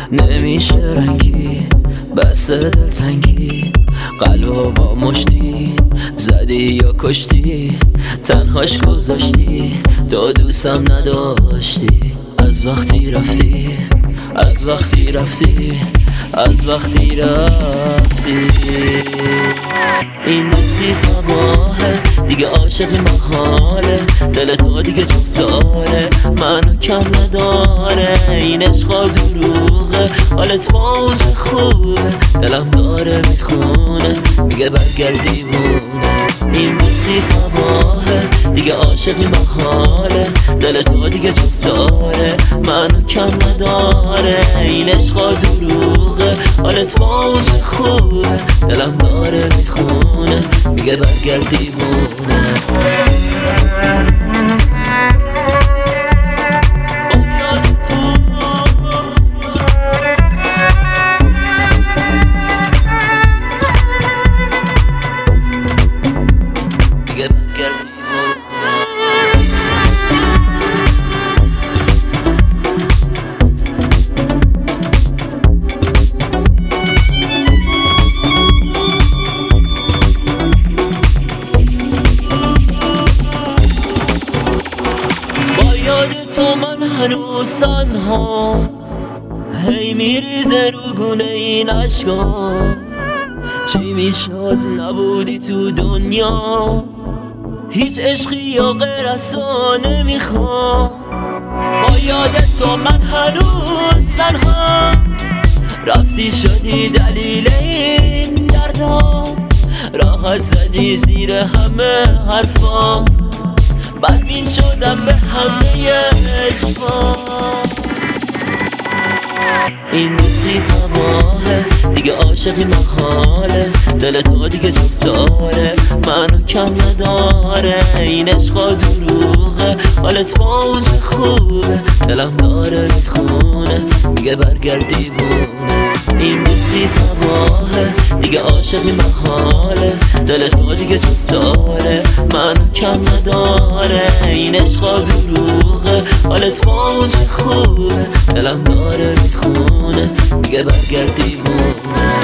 نمیشه رنگی بس دلتنگی، قلبو با مشتی زدی یا کشتی، تنهاش گذاشتی تو دوستم نداشتی. از وقتی رفتی، از وقتی رفتی، از وقتی رفتی. این دوستی تباهه دیگه، عاشقی محاله، دل تو دیگه جفتاره منو کم نداره. این عشقا دروغه، حالت با اون چه خوبه، دلم داره میخونه میگه برگرد دیوونه. این دوستی تباهه دیگه، عاشقی محاله، دل تو دیگه جفتاره منو کم نداره. این عشقا دروغه، حالت با اون چه خوبه، دلم داره میخونه میگه برگرد دیوونه. تو من هنوز تنها، هی میریزه رو گونه این عشقا. چی میشد نبودی تو دنیا، هیچ عشقی یا غیر از تو نمیخوام. با یاد تو من هنوز تنها، رفتی شدی دلیل این دردا، راحت زدی زیر همه حرفا، بدبین شدم به همه عشقا. این دوستی تباهه دیگه، عاشقی محاله، دل تو دیگه جفتاره منو کم نداره. این عشقا دروغه، حالت با اون چه خوبه، دلم داره میخونه میگه برگرد دیوونه. این دوستی تباهه دیگه، عاشقی محاله، دل تو دیگه جفتاره منو کم نداره. این عشقا دروغه، حالت با اون چه خوبه، دلم داره میخونه میگه برگرد دیوونه.